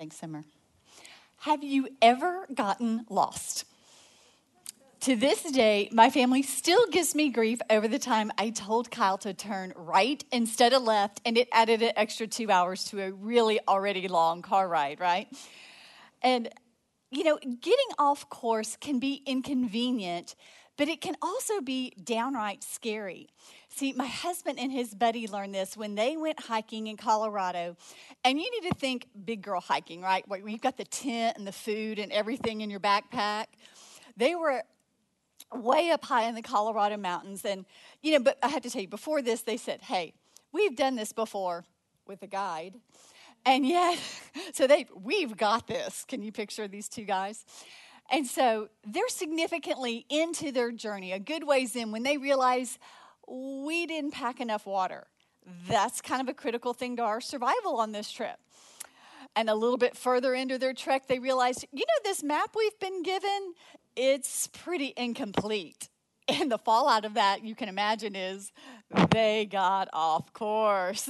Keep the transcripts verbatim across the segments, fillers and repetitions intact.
Thanks, Summer. Have you ever gotten lost? To this day, my family still gives me grief over the time I told Kyle to turn right instead of left, and it added an extra two hours to a really already long car ride, right? And, you know, getting off course can be inconvenient, but it can also be downright scary. See, my husband and his buddy learned this when they went hiking in Colorado. And you need to think big girl hiking, right? Where you've got the tent and the food and everything in your backpack. They were way up high in the Colorado mountains. And, you know, but I have to tell you, before this, they said, hey, we've done this before with a guide. And yet, so they, we've got this. Can you picture these two guys? And so they're significantly into their journey, a good ways in, when they realize we didn't pack enough water. That's kind of a critical thing to our survival on this trip. And a little bit further into their trek, they realized, you know, this map we've been given, it's pretty incomplete. And the fallout of that, you can imagine, is they got off course.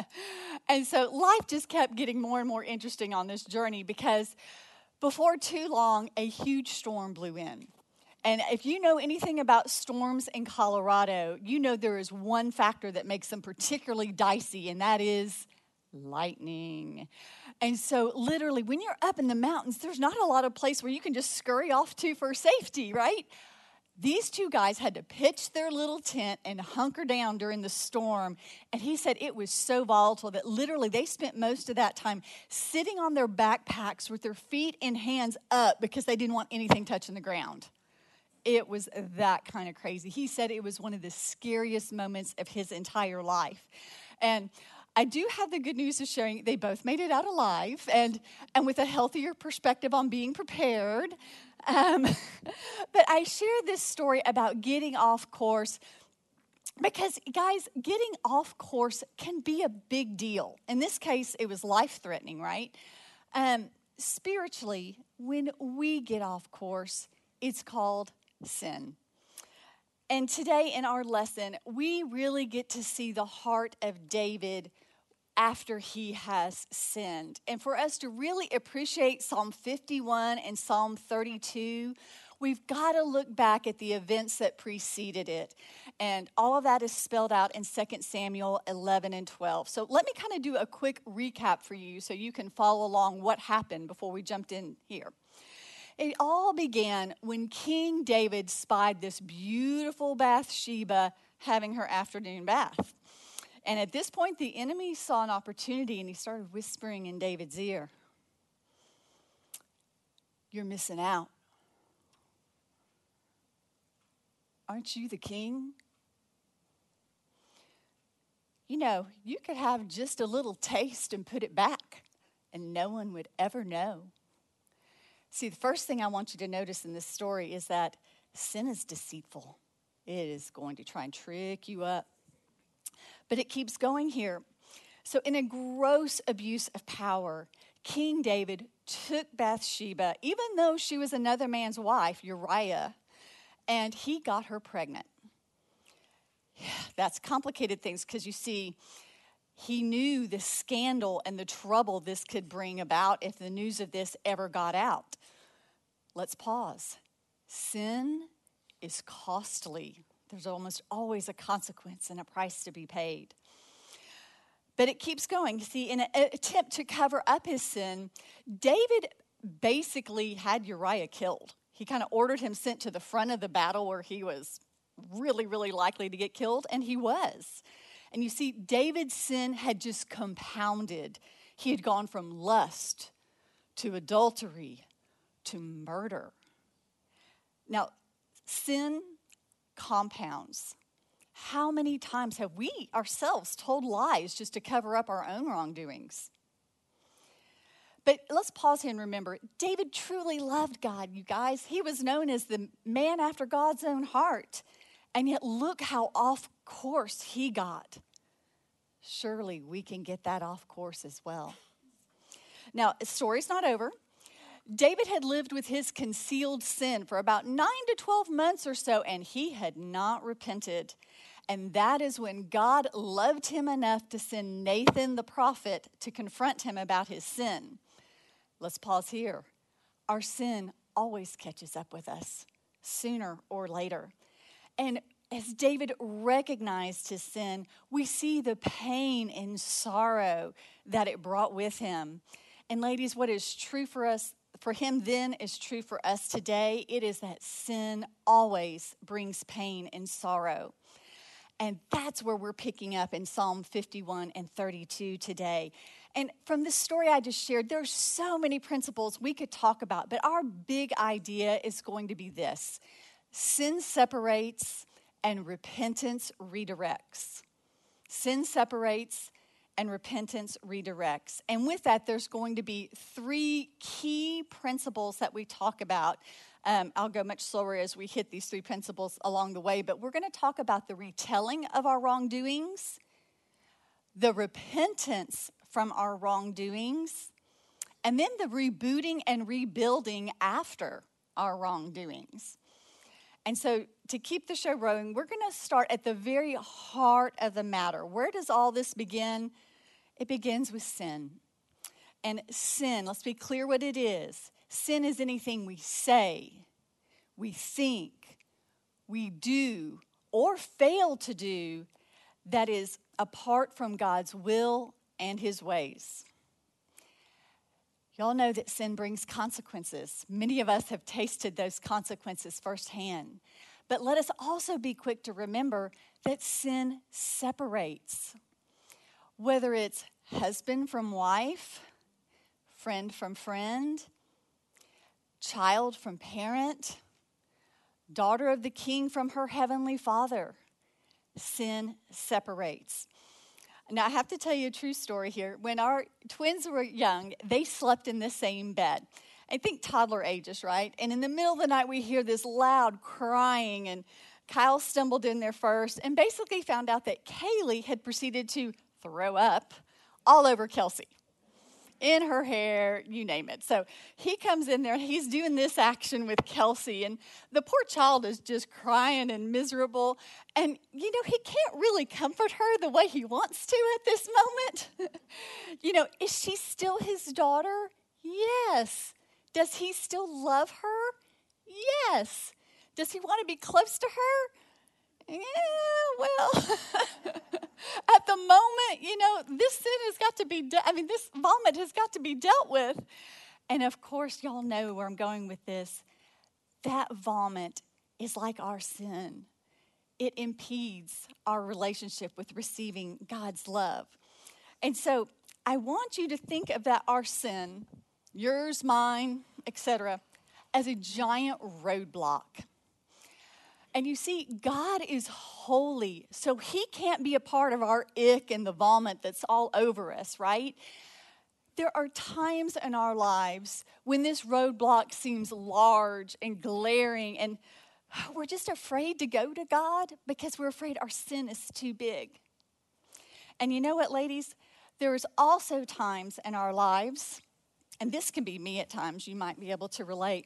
And so life just kept getting more and more interesting on this journey because before too long, a huge storm blew in. And if you know anything about storms in Colorado, you know there is one factor that makes them particularly dicey, and that is lightning. And so literally, when you're up in the mountains, there's not a lot of place where you can just scurry off to for safety, right? These two guys had to pitch their little tent and hunker down during the storm. And he said it was so volatile that literally they spent most of that time sitting on their backpacks with their feet and hands up because they didn't want anything touching the ground. It was that kind of crazy. He said it was one of the scariest moments of his entire life. And I do have the good news of sharing they both made it out alive and, and with a healthier perspective on being prepared. Um, but I share this story about getting off course because, guys, getting off course can be a big deal. In this case, it was life-threatening, right? Um, spiritually, when we get off course, it's called sin. And today in our lesson, we really get to see the heart of David after he has sinned. And for us to really appreciate Psalm fifty-one and Psalm thirty-two, we've got to look back at the events that preceded it. And all of that is spelled out in Second Samuel eleven and twelve. So let me kind of do a quick recap for you so you can follow along what happened before we jumped in here. It all began when King David spied this beautiful Bathsheba having her afternoon bath. And at this point, the enemy saw an opportunity and he started whispering in David's ear, "You're missing out. Aren't you the king? You know, you could have just a little taste and put it back, and no one would ever know." See, the first thing I want you to notice in this story is that sin is deceitful. It is going to try and trick you up. But it keeps going here. So in a gross abuse of power, King David took Bathsheba, even though she was another man's wife, Uriah, and he got her pregnant. That's complicated things because you see, he knew the scandal and the trouble this could bring about if the news of this ever got out. Let's pause. Sin is costly. There's almost always a consequence and a price to be paid. But it keeps going. See, in an attempt to cover up his sin, David basically had Uriah killed. He kind of ordered him sent to the front of the battle where he was really, really likely to get killed, and he was. And you see, David's sin had just compounded. He had gone from lust to adultery to murder. Now, sin compounds. How many times have we ourselves told lies just to cover up our own wrongdoings? But let's pause here and remember, David truly loved God, you guys. He was known as the man after God's own heart. And yet look how off course he got. Surely we can get that off course as well. Now, the story's not over. David had lived with his concealed sin for about nine to twelve months or so, and he had not repented. And that is when God loved him enough to send Nathan the prophet to confront him about his sin. let's pause here. Our sin always catches up with us sooner or later. And as David recognized his sin, we see the pain and sorrow that it brought with him. And ladies, what is true for us, for him then, is true for us today. It is that sin always brings pain and sorrow. And that's where we're picking up in Psalm fifty-one and thirty-two today. And from the story I just shared, there's so many principles we could talk about, but our big idea is going to be this: sin separates and repentance redirects. Sin separates and repentance redirects. And with that, there's going to be three key principles that we talk about. Um, I'll go much slower as we hit these three principles along the way, but we're going to talk about the retelling of our wrongdoings, the repentance from our wrongdoings, and then the rebooting and rebuilding after our wrongdoings. And so to keep the show rolling, we're going to start at the very heart of the matter. Where does all this begin? It begins with sin. And sin, let's be clear what it is. Sin is anything we say, we think, we do, or fail to do that is apart from God's will and his ways. Y'all know that sin brings consequences. Many of us have tasted those consequences firsthand. But let us also be quick to remember that sin separates. Whether it's husband from wife, friend from friend, child from parent, daughter of the king from her heavenly father, sin separates. Now, I have to tell you a true story here. When our twins were young, they slept in the same bed. I think toddler ages, right? And in the middle of the night, we hear this loud crying, and Kyle stumbled in there first and basically found out that Kaylee had proceeded to throw up all over Kelsey, in her hair, you name it. So he comes in there, and he's doing this action with Kelsey, and the poor child is just crying and miserable. And, you know, he can't really comfort her the way he wants to at this moment. You know, is she still his daughter? Yes. Does he still love her? Yes. Does he want to be close to her? Yeah, well, at the moment, you know, this sin has got to be, de- I mean, this vomit has got to be dealt with. And of course, y'all know where I'm going with this. That vomit is like our sin. It impedes our relationship with receiving God's love. And so I want you to think of that, our sin, yours, mine, et cetera, as a giant roadblock. And you see, God is holy, so he can't be a part of our ick and the vomit that's all over us, right? There are times in our lives when this roadblock seems large and glaring, and we're just afraid to go to God because we're afraid our sin is too big. And you know what, ladies? There's also times in our lives, and this can be me at times, you might be able to relate.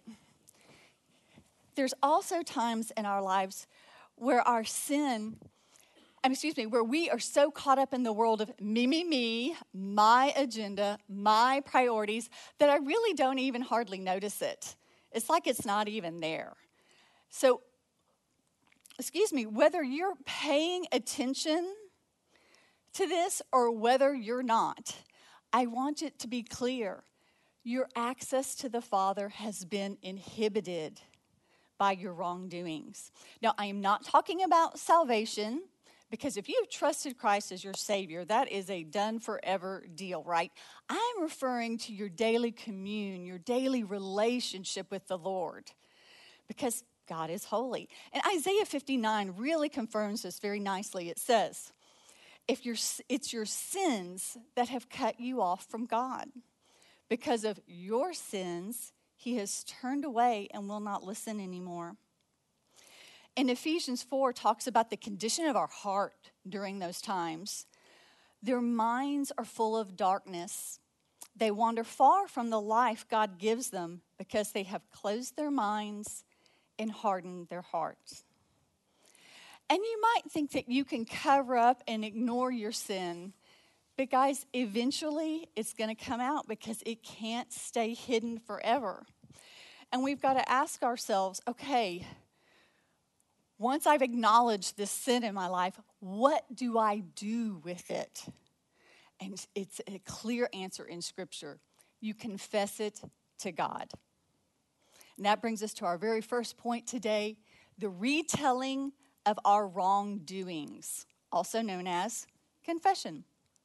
There's also times in our lives where our sin, um, excuse me, where we are so caught up in the world of me, me, me, my agenda, my priorities, that I really don't even hardly notice it. It's like it's not even there. So, excuse me, whether you're paying attention to this or whether you're not, I want it to be clear. Your access to the Father has been inhibited by your wrongdoings. Now, I am not talking about salvation, because if you've trusted Christ as your Savior, that is a done forever deal, right? I'm referring to your daily commune, your daily relationship with the Lord, because God is holy. And Isaiah fifty-nine really confirms this very nicely. It says, if you're, it's your sins that have cut you off from God. Because of your sins, he has turned away and will not listen anymore. And Ephesians four talks about the condition of our heart during those times. Their minds are full of darkness. They wander far from the life God gives them because they have closed their minds and hardened their hearts. And you might think that you can cover up and ignore your sin But guys, eventually it's going to come out because it can't stay hidden forever. And we've got to ask ourselves, okay, once I've acknowledged this sin in my life, what do I do with it? And it's a clear answer in Scripture. You confess it to God. And that brings us to our very first point today, the retelling of our wrongdoings, also known as confession.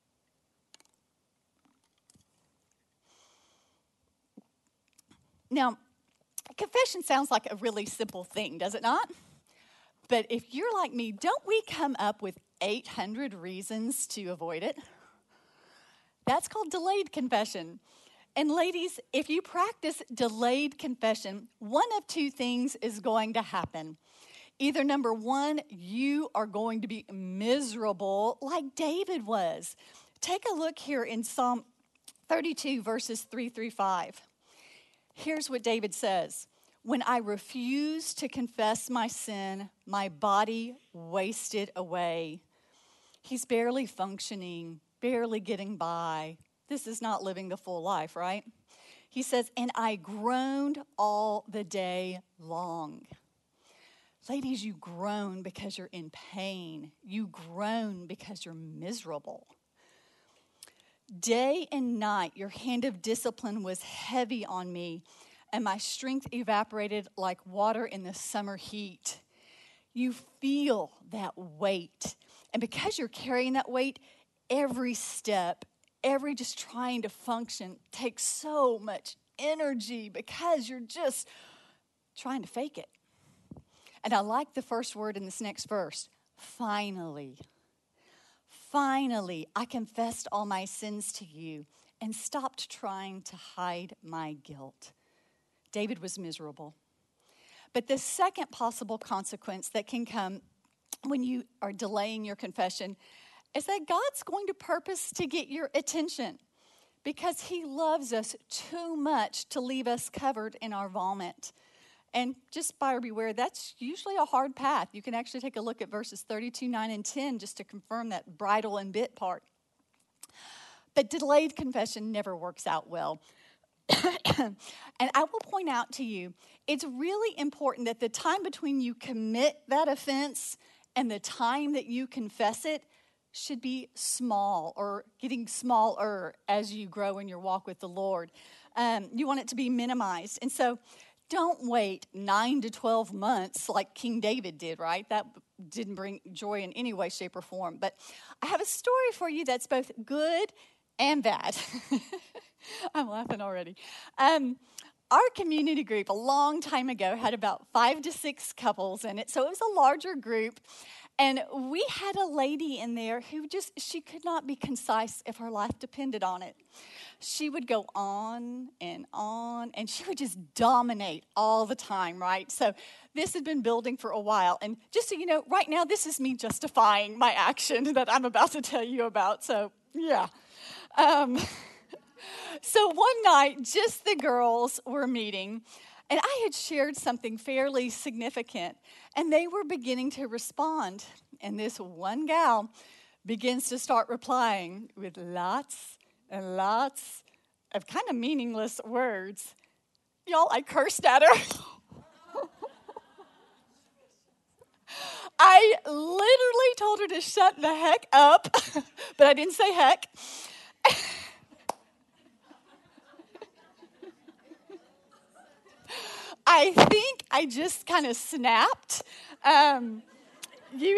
Now, confession sounds like a really simple thing, does it not? But if you're like me, don't we come up with eight hundred reasons to avoid it? That's called delayed confession. And ladies, if you practice delayed confession, one of two things is going to happen. Either number one, you are going to be miserable like David was. Take a look here in Psalm thirty-two, verses three through five. Here's what David says. When I refused to confess my sin, my body wasted away. He's barely functioning, barely getting by. This is not living the full life, right? He says, and I groaned all the day long. Ladies, you groan because you're in pain. You groan because you're miserable. Day and night, your hand of discipline was heavy on me, and my strength evaporated like water in the summer heat. You feel that weight. And because you're carrying that weight, every step, every just trying to function takes so much energy because you're just trying to fake it. And I like the first word in this next verse, finally. Finally, I confessed all my sins to you and stopped trying to hide my guilt. David was miserable. But the second possible consequence that can come when you are delaying your confession is that God's going to purpose to get your attention because he loves us too much to leave us covered in our vomit. And just buyer beware, that's usually a hard path. You can actually take a look at verses thirty-two, nine, and ten just to confirm that bridle and bit part. But delayed confession never works out well. And I will point out to you, it's really important that the time between you commit that offense and the time that you confess it should be small or getting smaller as you grow in your walk with the Lord. Um, you want it to be minimized. And so don't wait nine to twelve months like King David did, right? That didn't bring joy in any way, shape, or form. But I have a story for you that's both good and bad. I'm laughing already. Um, our community group a long time ago had about five to six couples in it. So it was a larger group. And we had a lady in there who just, she could not be concise if her life depended on it. She would go on and on, and she would just dominate all the time, right? So this had been building for a while. And just so you know, right now, this is me justifying my action that I'm about to tell you about. So, yeah. Um, so one night, just the girls were meeting, and I had shared something fairly significant, and they were beginning to respond. And this one gal begins to start replying with lots and lots of kind of meaningless words. Y'all, I cursed at her. I literally told her to shut the heck up, but I didn't say heck. I think I just kind of snapped. Um, you,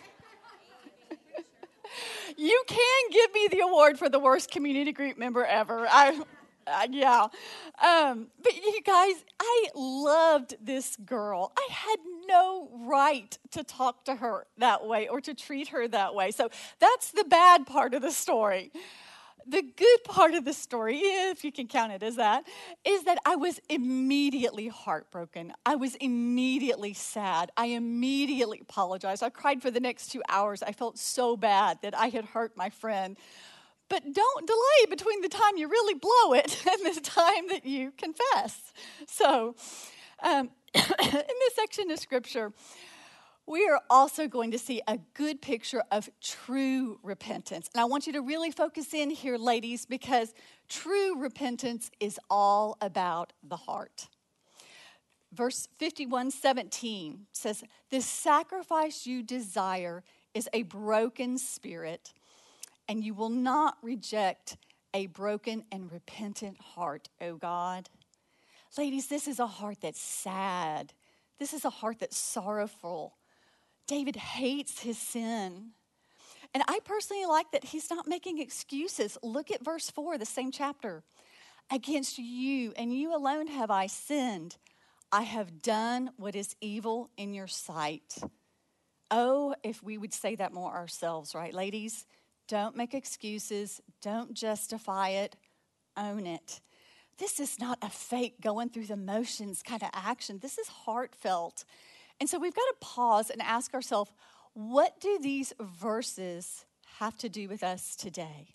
you can give me the award for the worst community group member ever. I, uh, yeah. Um, but you guys, I loved this girl. I had no right to talk to her that way or to treat her that way. So that's the bad part of the story. The good part of the story, if you can count it as that, is that I was immediately heartbroken. I was immediately sad. I immediately apologized. I cried for the next two hours. I felt so bad that I had hurt my friend. But don't delay between the time you really blow it and the time that you confess. So, um, in this section of Scripture, We are also going to see a good picture of true repentance. And I want you to really focus in here, ladies, because true repentance is all about the heart. Verse fifty-one seventeen says, "The sacrifice you desire is a broken spirit, and you will not reject a broken and repentant heart, O God." Ladies, this is a heart that's sad. This is a heart that's sorrowful. David hates his sin. And I personally like that he's not making excuses. Look at verse four, the same chapter. "Against you and you alone have I sinned. I have done what is evil in your sight." Oh, if we would say that more ourselves, right, ladies? Don't make excuses. Don't justify it. Own it. This is not a fake going through the motions kind of action. This is heartfelt. And so we've got to pause and ask ourselves, what do these verses have to do with us today?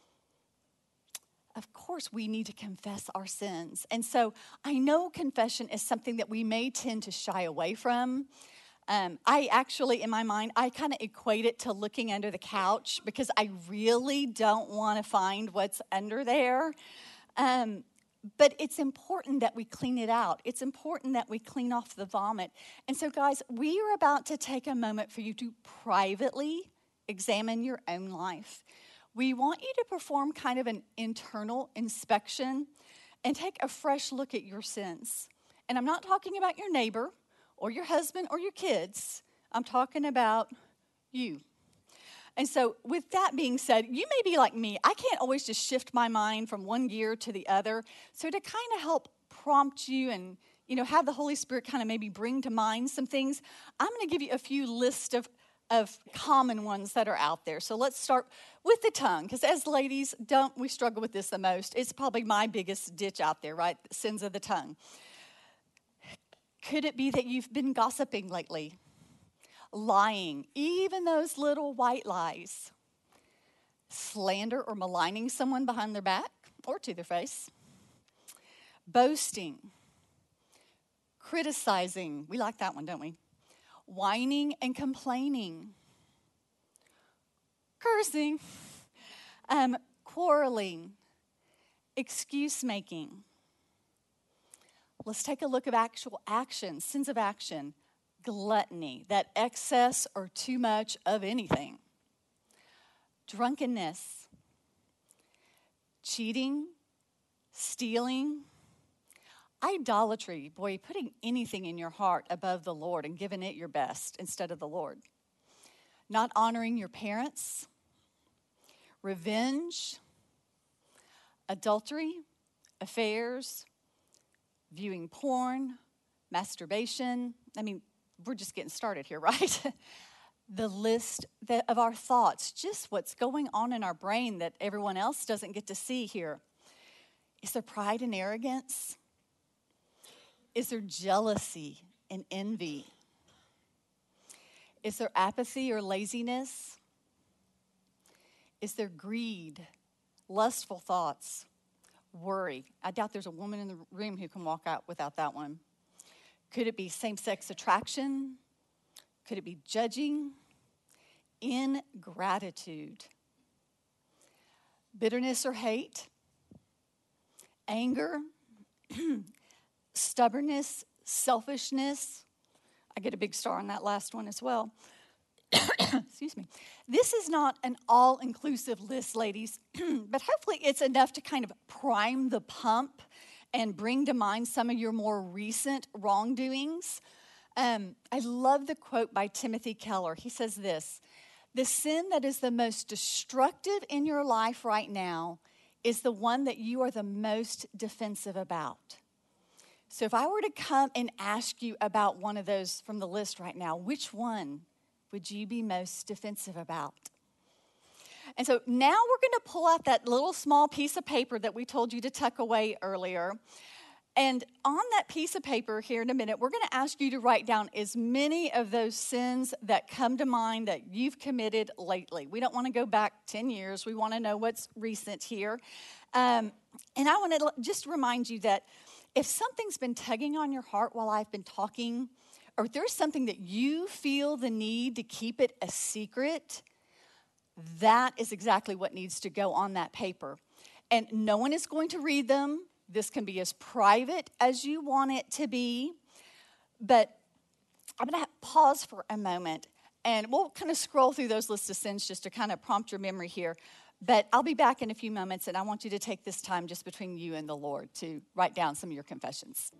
Of course, we need to confess our sins. And so I know confession is something that we may tend to shy away from. Um, I actually, in my mind, I kind of equate it to looking under the couch because I really don't want to find what's under there. Um, but it's important that we clean it out. It's important that we clean off the vomit. And so, guys, we are about to take a moment for you to privately examine your own life. We want you to perform kind of an internal inspection and take a fresh look at your sins. And I'm not talking about your neighbor or your husband or your kids. I'm talking about you. And so with that being said, you may be like me. I can't always just shift my mind from one gear to the other. So to kind of help prompt you and, you know, have the Holy Spirit kind of maybe bring to mind some things, I'm going to give you a few lists of of common ones that are out there. So let's start with the tongue, because as ladies, don't we struggle with this the most? It's probably my biggest ditch out there, right? Sins of the tongue. Could it be that you've been gossiping lately? Lying, even those little white lies. Slander or maligning someone behind their back or to their face. Boasting. Criticizing. We like that one, don't we? Whining and complaining, cursing, um, quarreling, excuse making. Let's take a look at actual action, sins of action. Gluttony, that excess or too much of anything. Drunkenness, cheating, stealing. Idolatry, boy, putting anything in your heart above the Lord and giving it your best instead of the Lord. Not honoring your parents. Revenge. Adultery. Affairs. Viewing porn. Masturbation. I mean, we're just getting started here, right? The list that, of our thoughts, just what's going on in our brain that everyone else doesn't get to see here. Is there pride and arrogance? Is there jealousy and envy? Is there apathy or laziness? Is there greed, lustful thoughts, worry? I doubt there's a woman in the room who can walk out without that one. Could it be same-sex attraction? Could it be judging? Ingratitude. Bitterness or hate? Anger? Stubbornness, selfishness. I get a big star on that last one as well. Excuse me. This is not an all-inclusive list, ladies, but hopefully it's enough to kind of prime the pump and bring to mind some of your more recent wrongdoings. Um, I love the quote by Timothy Keller. He says this: "The sin that is the most destructive in your life right now is the one that you are the most defensive about." So if I were to come and ask you about one of those from the list right now, which one would you be most defensive about? And so now we're going to pull out that little small piece of paper that we told you to tuck away earlier. And on that piece of paper here in a minute, we're going to ask you to write down as many of those sins that come to mind that you've committed lately. We don't want to go back ten years. We want to know what's recent here. Um, and I want to just remind you that if something's been tugging on your heart while I've been talking, or if there's something that you feel the need to keep it a secret, that is exactly what needs to go on that paper. And no one is going to read them. This can be as private as you want it to be. But I'm going to pause for a moment, and we'll kind of scroll through those lists of sins just to kind of prompt your memory here. But I'll be back in a few moments, and I want you to take this time just between you and the Lord to write down some of your confessions.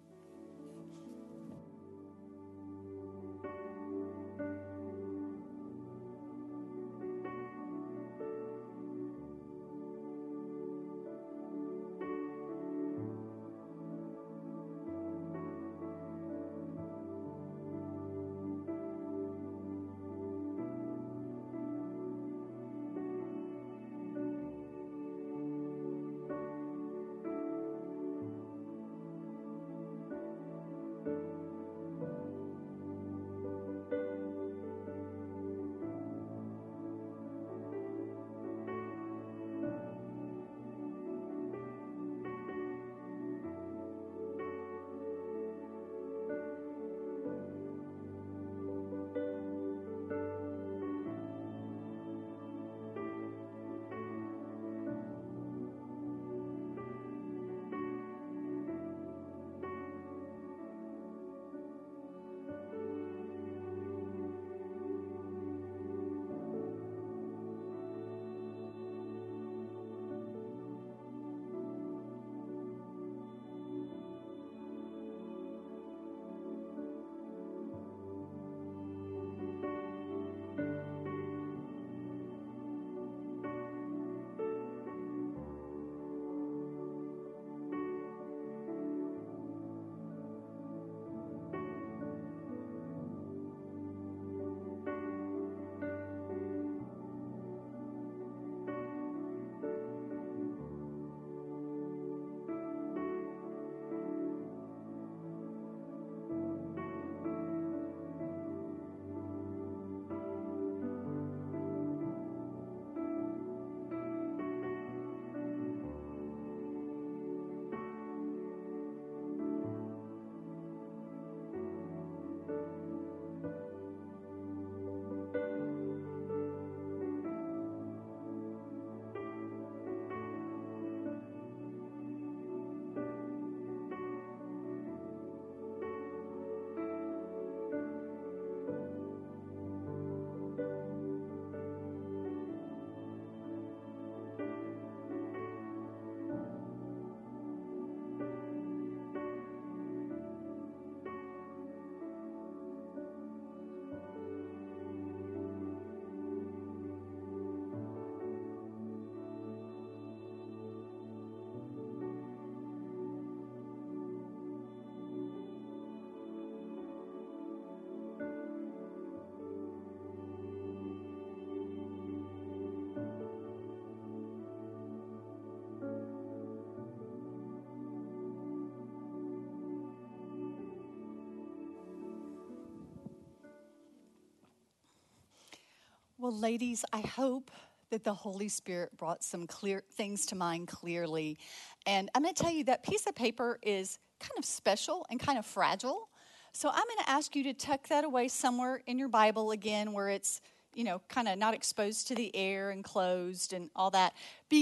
Well, ladies, I hope that the Holy Spirit brought some clear things to mind clearly. And I'm going to tell you that piece of paper is kind of special and kind of fragile. So I'm going to ask you to tuck that away somewhere in your Bible again where it's, you know, kind of not exposed to the air and closed and all that,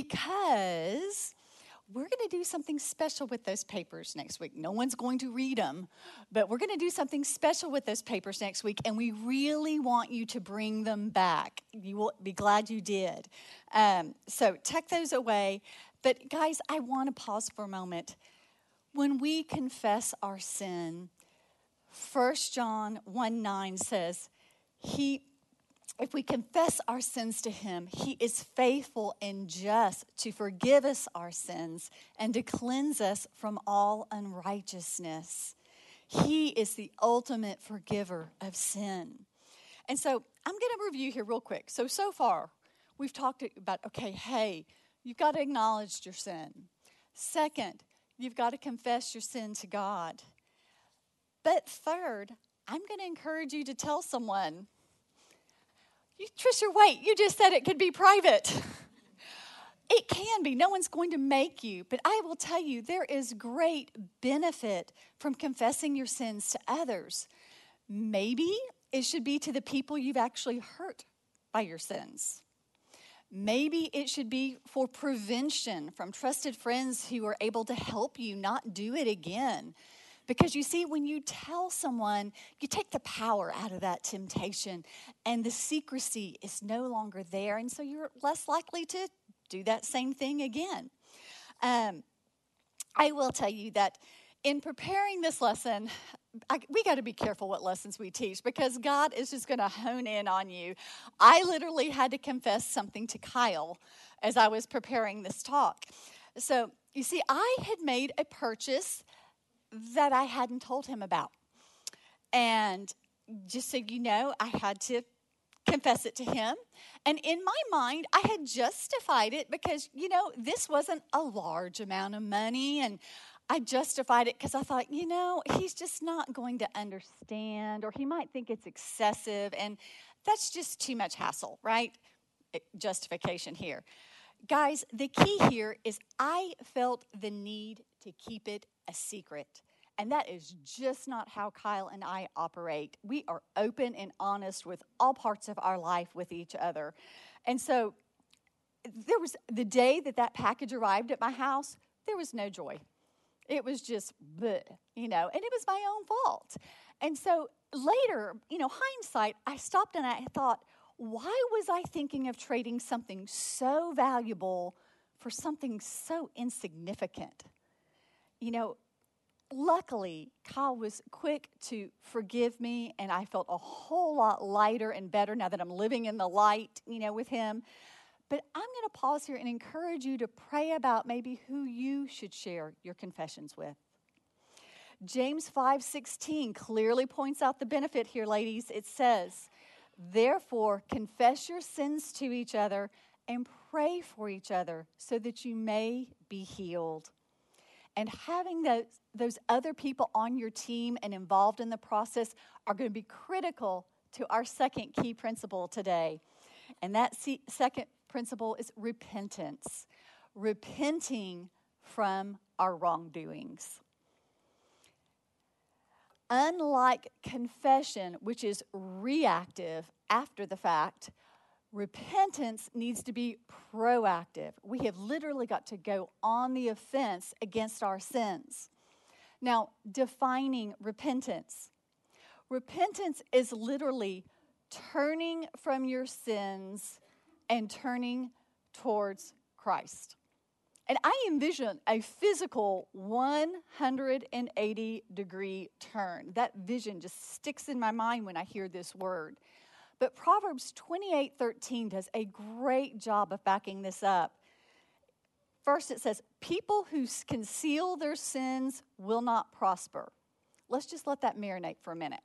because we're going to do something special with those papers next week. No one's going to read them, but we're going to do something special with those papers next week, and we really want you to bring them back. You will be glad you did. Um, so tuck those away. But guys, I want to pause for a moment. When we confess our sin, First John one nine says, He If we confess our sins to him, he is faithful and just to forgive us our sins and to cleanse us from all unrighteousness. He is the ultimate forgiver of sin. And so I'm going to review here real quick. So, so far, we've talked about, okay, hey, you've got to acknowledge your sin. Second, you've got to confess your sin to God. But third, I'm going to encourage you to tell someone. You, Trisha, wait, you just said it could be private. It can be. No one's going to make you. But I will tell you, there is great benefit from confessing your sins to others. Maybe it should be to the people you've actually hurt by your sins. Maybe it should be for prevention from trusted friends who are able to help you not do it again. Because you see, when you tell someone, you take the power out of that temptation, and the secrecy is no longer there, and so you're less likely to do that same thing again. Um, I will tell you that in preparing this lesson, I, we got to be careful what lessons we teach, because God is just going to hone in on you. I literally had to confess something to Kyle as I was preparing this talk. So, you see, I had made a purchase that I hadn't told him about. And just so you know, I had to confess it to him. And in my mind, I had justified it because, you know, this wasn't a large amount of money. And I justified it because I thought, you know, he's just not going to understand, or he might think it's excessive. And that's just too much hassle, right? Justification here. Guys, the key here is I felt the need to keep it a secret. And that is just not how Kyle and I operate. We are open and honest with all parts of our life with each other. And so there was the day that that package arrived at my house, there was no joy. It was just, bleh, you know, and it was my own fault. And so later, you know, hindsight, I stopped and I thought, why was I thinking of trading something so valuable for something so insignificant? You know, luckily, Kyle was quick to forgive me, and I felt a whole lot lighter and better now that I'm living in the light, you know, with him. But I'm going to pause here and encourage you to pray about maybe who you should share your confessions with. James five sixteen clearly points out the benefit here, ladies. It says, therefore, confess your sins to each other and pray for each other so that you may be healed. And having those, those other people on your team and involved in the process are going to be critical to our second key principle today. And that second principle is repentance. Repenting from our wrongdoings. Unlike confession, which is reactive after the fact, repentance needs to be proactive. We have literally got to go on the offense against our sins. Now, defining repentance. Repentance is literally turning from your sins and turning towards Christ. And I envision a physical one hundred eighty degree turn. That vision just sticks in my mind when I hear this word. But Proverbs twenty-eight thirteen does a great job of backing this up. First, it says, people who conceal their sins will not prosper. Let's just let that marinate for a minute.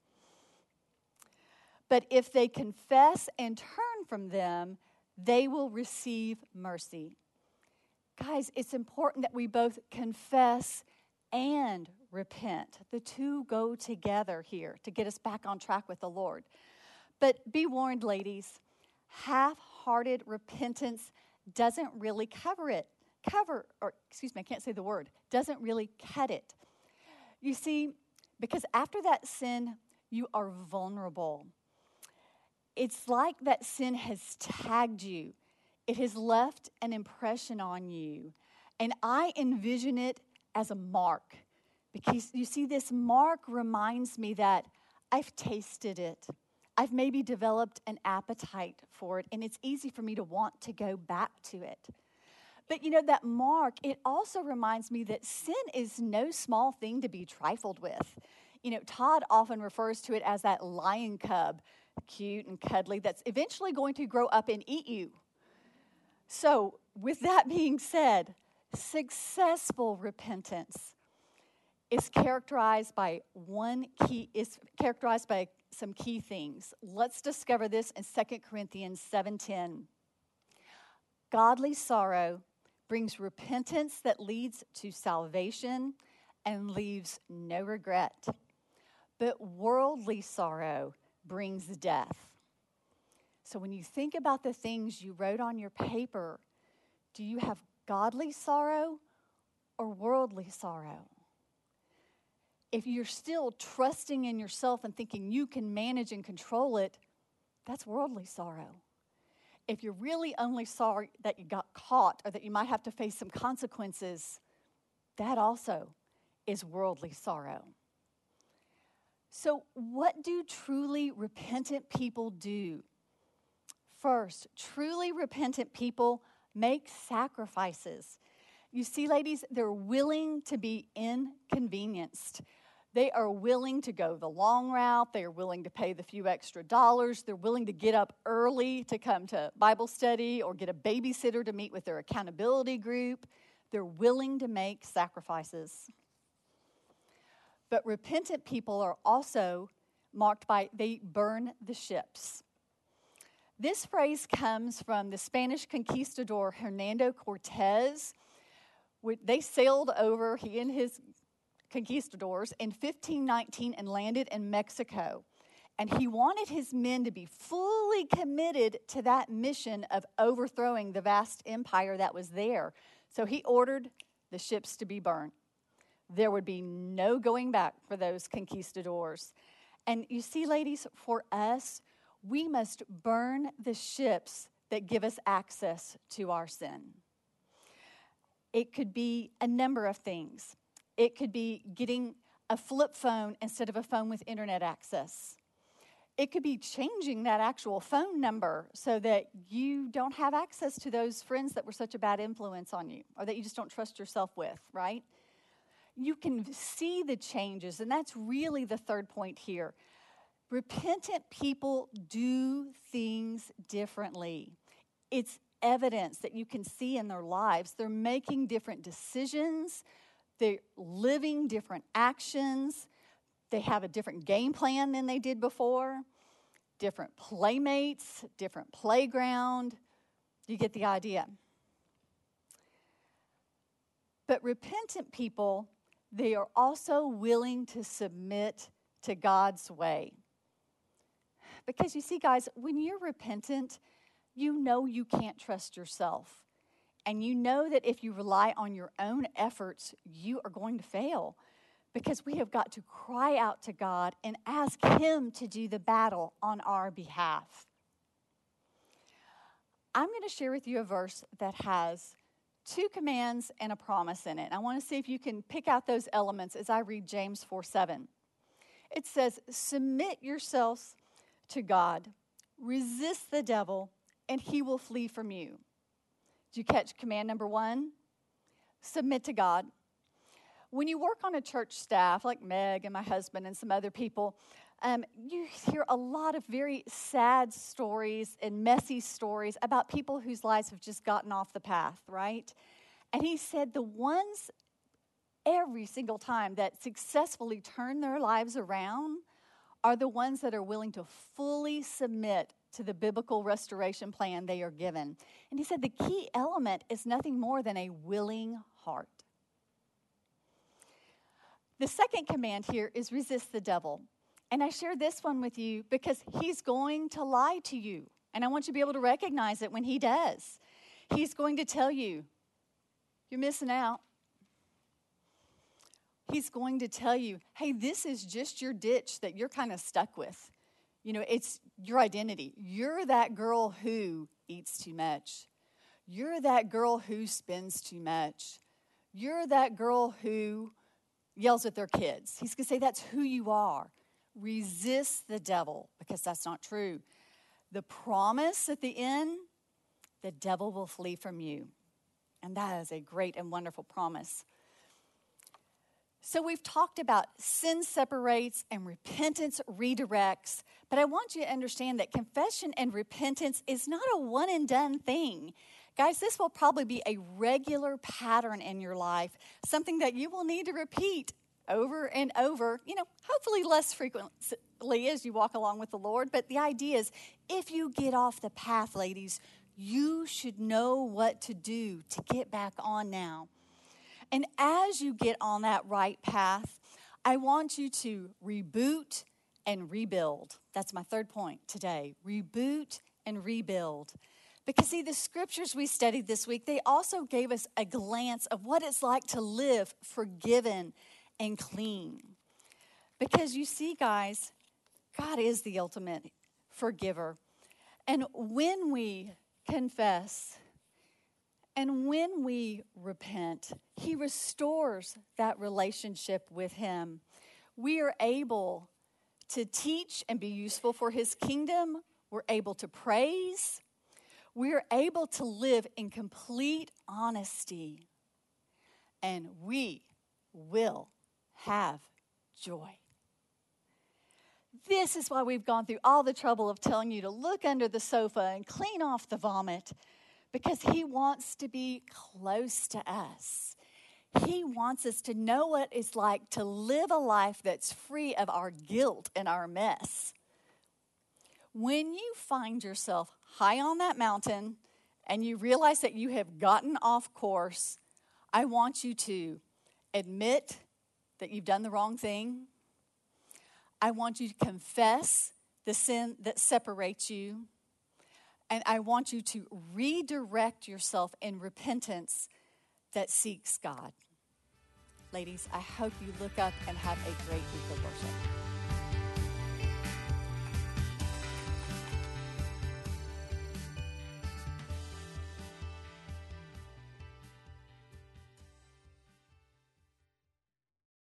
But if they confess and turn from them, they will receive mercy. Guys, it's important that we both confess and repent. The two go together here to get us back on track with the Lord. But be warned, ladies, half-hearted repentance doesn't really cover it. Cover, or excuse me, I can't say the word, doesn't really cut it. You see, because after that sin, you are vulnerable. It's like that sin has tagged you. It has left an impression on you. And I envision it as a mark. Because you see, this mark reminds me that I've tasted it. I've maybe developed an appetite for it, and it's easy for me to want to go back to it. But you know, that mark, it also reminds me that sin is no small thing to be trifled with. You know, Todd often refers to it as that lion cub, cute and cuddly, that's eventually going to grow up and eat you. So, with that being said, successful repentance is characterized by one key, is characterized by some key things. Let's discover this in Second Corinthians seven ten. Godly sorrow brings repentance that leads to salvation and leaves no regret. But worldly sorrow brings death. So when you think about the things you wrote on your paper, do you have godly sorrow or worldly sorrow? If you're still trusting in yourself and thinking you can manage and control it, that's worldly sorrow. If you're really only sorry that you got caught or that you might have to face some consequences, that also is worldly sorrow. So, what do truly repentant people do? First, truly repentant people make sacrifices. You see, ladies, they're willing to be inconvenienced. They are willing to go the long route. They are willing to pay the few extra dollars. They're willing to get up early to come to Bible study or get a babysitter to meet with their accountability group. They're willing to make sacrifices. But repentant people are also marked by they burn the ships. This phrase comes from the Spanish conquistador Hernando Cortez. They sailed over, he and his conquistadors, in fifteen nineteen and landed in Mexico. And he wanted his men to be fully committed to that mission of overthrowing the vast empire that was there. So he ordered the ships to be burned. There would be no going back for those conquistadors. And you see, ladies, for us, we must burn the ships that give us access to our sin. It could be a number of things. It could be getting a flip phone instead of a phone with internet access. It could be changing that actual phone number so that you don't have access to those friends that were such a bad influence on you or that you just don't trust yourself with, right? You can see the changes, and that's really the third point here. Repentant people do things differently. It's evidence that you can see in their lives. They're making different decisions. They're living different actions. They have a different game plan than they did before. Different playmates, different playground. You get the idea. But repentant people, they are also willing to submit to God's way. Because you see, guys, when you're repentant, you know you can't trust yourself. And you know that if you rely on your own efforts, you are going to fail. Because we have got to cry out to God and ask Him to do the battle on our behalf. I'm going to share with you a verse that has two commands and a promise in it. I want to see if you can pick out those elements as I read James four seven. It says, "Submit yourselves to God, resist the devil, and he will flee from you." Did you catch command number one? Submit to God. When you work on a church staff, like Meg and my husband and some other people, um, you hear a lot of very sad stories and messy stories about people whose lives have just gotten off the path, right? And he said the ones every single time that successfully turn their lives around are the ones that are willing to fully submit to the biblical restoration plan they are given. And he said the key element is nothing more than a willing heart. The second command here is resist the devil. And I share this one with you because he's going to lie to you. And I want you to be able to recognize it when he does. He's going to tell you, you're missing out. He's going to tell you, hey, this is just your ditch that you're kind of stuck with. You know, it's your identity. You're that girl who eats too much. You're that girl who spends too much. You're that girl who yells at their kids. He's going to say that's who you are. Resist the devil because that's not true. The promise at the end, the devil will flee from you. And that is a great and wonderful promise. So we've talked about sin separates and repentance redirects, but I want you to understand that confession and repentance is not a one and done thing. Guys, this will probably be a regular pattern in your life, something that you will need to repeat over and over, you know, hopefully less frequently as you walk along with the Lord. But the idea is if you get off the path, ladies, you should know what to do to get back on now. And as you get on that right path, I want you to reboot and rebuild. That's my third point today. Reboot and rebuild. Because see, the scriptures we studied this week, they also gave us a glance of what it's like to live forgiven and clean. Because you see, guys, God is the ultimate forgiver. And when we confess and when we repent, he restores that relationship with him. We are able to teach and be useful for his kingdom. We're able to praise. We're able to live in complete honesty. And we will have joy. This is why we've gone through all the trouble of telling you to look under the sofa and clean off the vomit, because he wants to be close to us. He wants us to know what it's like to live a life that's free of our guilt and our mess. When you find yourself high on that mountain and you realize that you have gotten off course, I want you to admit that you've done the wrong thing. I want you to confess the sin that separates you. And I want you to redirect yourself in repentance that seeks God. Ladies, I hope you look up and have a great week of worship.